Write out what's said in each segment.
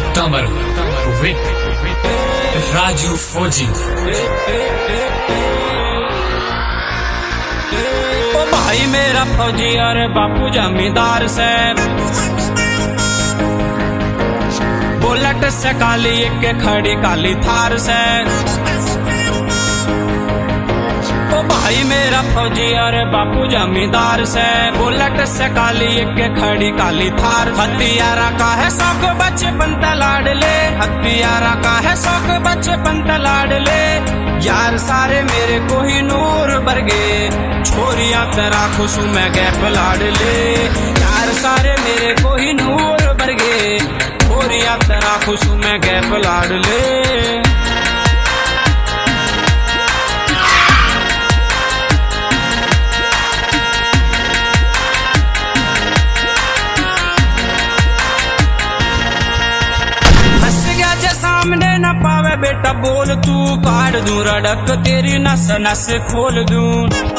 तमर विद राजू फौजी। ओ भाई मेरा फौजी और बापू जमींदार से बुलेट से काली एक खड़ी काली थार से। ओ भाई मेरा फौजी और बापू जमींदार से बुलेट से काली एक खड़ी काली थार। हथियारा का है शौक बचपन लाडले, हथियारा का है शौक बचपन लाडले। यार सारे मेरे कोहिनूर बरगे छोरियां तेरा खुशू में गैप लाडले। यार सारे मेरे कोहिनूर बरगे छोरियां तेरा खुशू में गैप लाडले। सामने न पावे बेटा बोल तू काट दूं रड़क तेरी नस नस खोल दूं।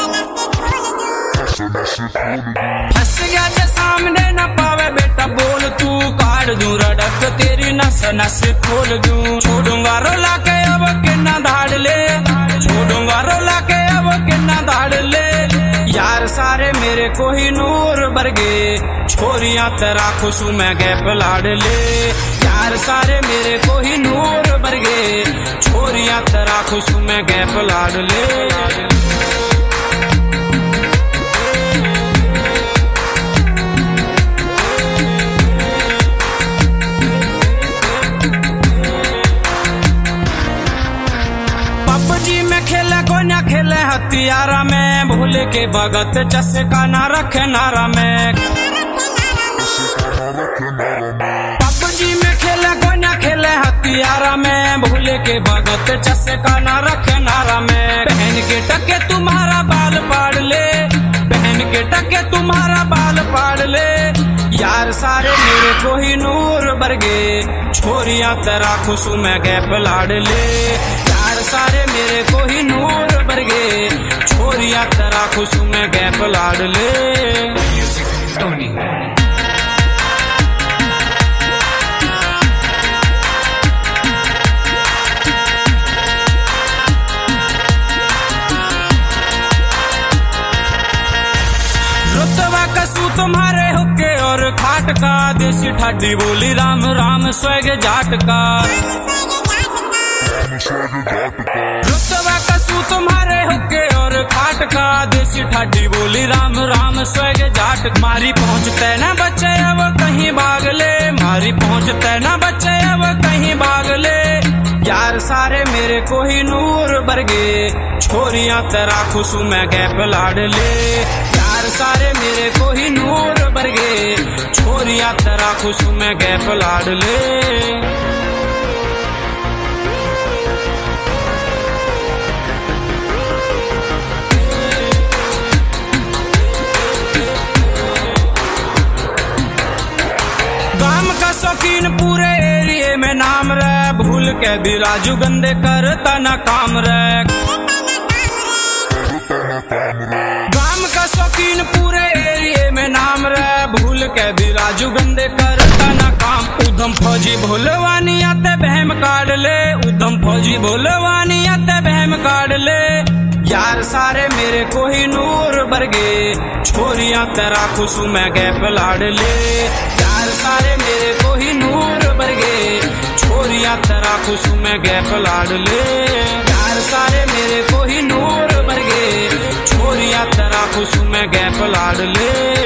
फंस गया जे सामने न पावे बेटा बोल तू काट दूं रड़क तेरी नस नस खोल दूं। छोड़ूंगा रोला के अब किन्ना धाड़ ले, छोड़ूंगा रोला के अब किन्ना धाड़ ले। यार सारे मेरे कोहिनूर बरगे छोरियां तेरा खुशू में गैप लाड़ ले। यार सारे मेरे कोहिनूर बरगे छोरियां तेरा खुशू में गैप लाड़ ले। पबजी में खेले कोई ना खेले हथियारा में, भूले के भगत चस्का ना रखे नारा में। पबजी में खेले कोई ना खेले हथियारा में, भूले के भगत चस्का ना रखे नारा में। बहन के टके तुम्हारा बाल पाड़ ले, बहन के टके तुम्हारा बाल पाड़ ले। यार सारे मेरे कोहिनूर बरगे छोरियां तेरा खुशू में गैप लाड़ ले। यार सारे मेरे कोहिनूर बरगे छोरियां तेरा खुशू में गैप लाड़ ले। टोनी रुतबा कसू तुम्हारे हुक्के और खाट का, देसी ठाडी बोली राम राम स्वैग जाट का। रुतबा कसू तुम्हारे हुक्के और खाट का, देसी ठाडी बोली राम राम स्वैग जाट। मारी पहुंचते न बच्चे अब कहीं भाग ले, मारी पहुंचते न बच्चे अब कहीं भाग ले। यार सारे मेरे कोहिनूर बरगे छोरियां तेरा खुशू में गैप लाड़ ले। यार सारे मेरे कोहिनूर बरगे छोरियां तेरा खुशू में गैप लाड़ ले। काम का शौकीन पूरे एरिए में नाम रे, भूल के भी राजू गंदे करता न काम रे। काम का शौकीन पूरे एरिए में नाम रे, भूल के भी राजू गंदे करता न काम। उधम फौजी भोलवानी आते बहम काट ले, उधम फौजी भोलवानी आते बहम काट ले। यार सारे मेरे कोहिनूर बरगे छोरियां तेरा खुशू में गैप लाड़ ले। यार सारे मेरे कोहिनूर बरगे छोरियां तेरा खुशू में गैप लाड़ ले। यार सारे मेरे कोहिनूर बरगे छोरियां तेरा खुशू में गैप लाड़ ले।